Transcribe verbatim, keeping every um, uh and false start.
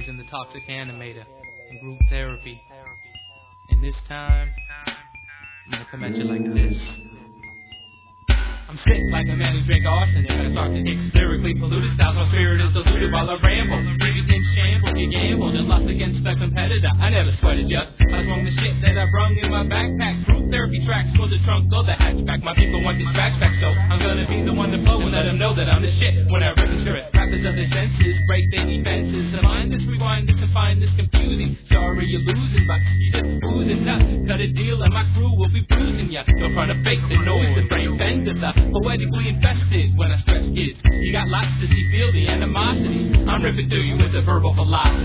Stories in the Toxic Animator and Group Therapy. And this time, I'm gonna come at you like this. I'm sick like a man who drank arsenic. I start to get lyrically polluted. Styles my spirit is diluted while I ramble. Babies in shambles, you gambled and lost against the competitor. I never sweated ya. I swung the shit that I brung in my backpack. Group therapy tracks for the trunk or the hatchback. My people want these tracks back, so I'm gonna be the one to blow and let them know that I'm the shit. When I register it, rappers of their senses break their defenses. And mind this, rewind this, and find this confusing. Sorry you're losing, but you just oozing up. Cut a deal and my crew will be bruising ya. Don't try to fake the noise, the brain bender, the poetically infested when I stress kids. You got lots to see, feel the animosity. I'm ripping through you with a verbal philosophy.